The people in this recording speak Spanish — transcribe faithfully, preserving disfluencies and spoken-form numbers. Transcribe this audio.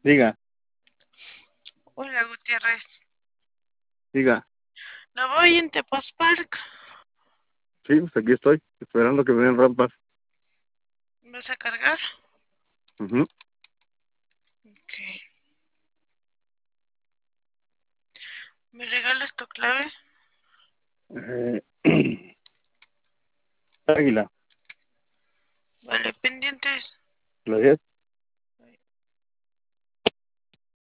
Diga, Hola, Gutiérrez. diga. No voy en Tepos Park. Sí, pues aquí estoy, esperando que me den rampas. ¿Vas a cargar? Ujú. Ok. ¿Me regalas tu clave? Eh, Águila, Vale, pendientes. gracias.